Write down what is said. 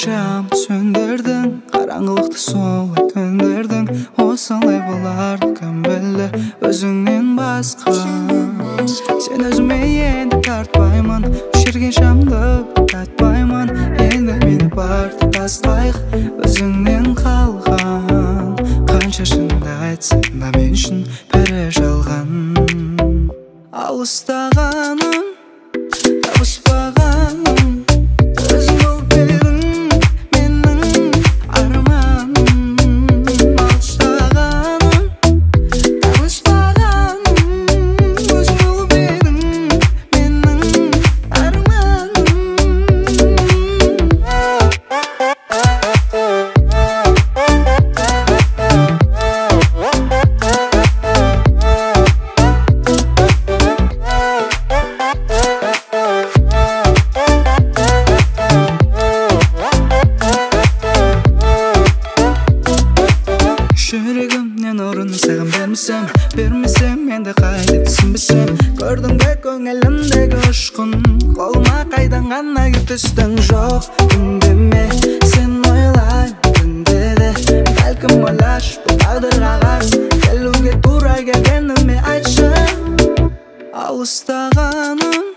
шамды сөндірдің, қараңғылықты солай көндірдің. Осылай боларды кім білді өзіңнен басқа. Сен өзіме енді тартпаймын, өшірген шамды татпаймын. Енді мені барды тастайық, өзіңнен қалған. Қанша шынды айтсам да мен үшін бәрі жалған. Алыстағаным, табыспағаным, өзің болып едің менің арманым. Алыстағаным, табыспағаным, өзің болып едің менің арманым. Жүрегімнен орын саған бермесем енді қайтып түсінбесем. Көрдің бе көңілімдегі ұшқын, қолыма қайдан ғана кеп түстің. Жоқ үндеме, сен ойлай күнде де. Бәлкім ойлашы бұл тағдырға қарсы, келуге тура келгеніме айтшы. Алыстағаным,